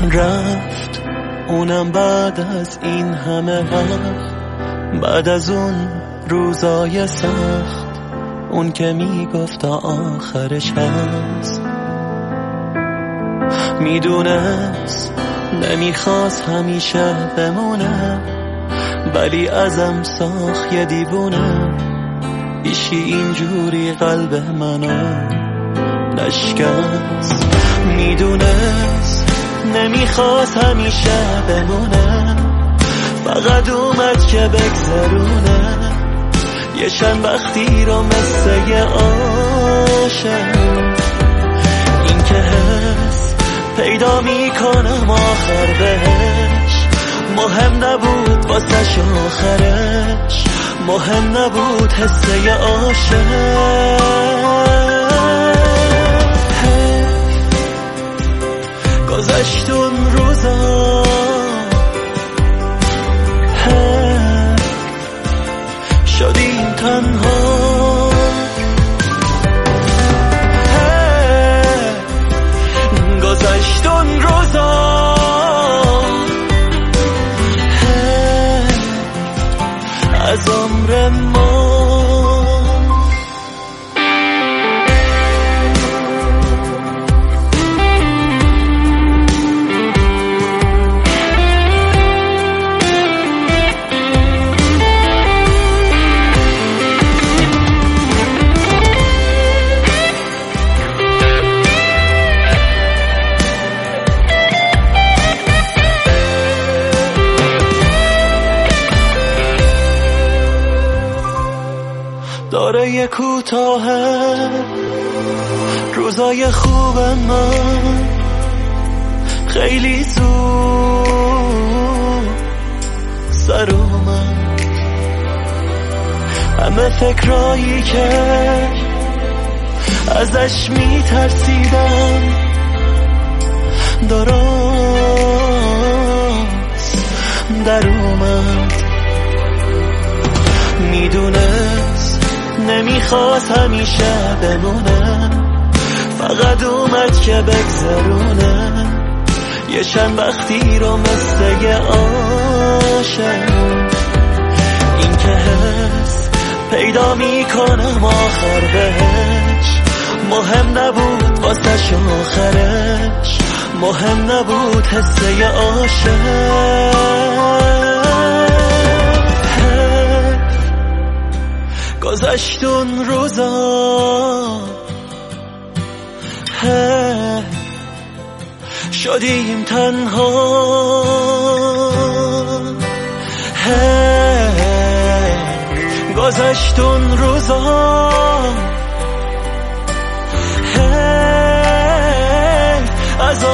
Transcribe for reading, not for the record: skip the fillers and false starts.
رفت اونم بعد از این همه وقت، بعد از اون روزای سخت، اون که میگفت آخرش هست. میدونست نمیخواست همیشه بمونه، ولی ازم ساخت یه دیوونه. ایشی اینجوری قلب منو نشکست. میدونست نمیخواست همیشه بمونه، فقط اومد که بگذرونه یه چند وقتی رو مثل یه عاشق. این که حس پیدا میکنم آخر بهش، مهم نبود واسش آخرش، مهم نبود حس یه عاشق. گذشت اون روزا شدیم تنها، گذشت اون روزا از عمر ما. داره یه کوتاهه روزای خوب من، خیلی زود سر اومد. همه فکرایی که ازش میترسیدم درست در اومد. میدونست نمیخواست همیشه بمونه، فقط اومد که بگذرونه یه چند وقتی رو مثل یه عاشق. این که حس پیدا میکنم آخر بهش، مهم نبود واسش آخرش، مهم نبود حس یه عاشق. گذشت اون روزا شدیم تنها، گذشت اون روزا از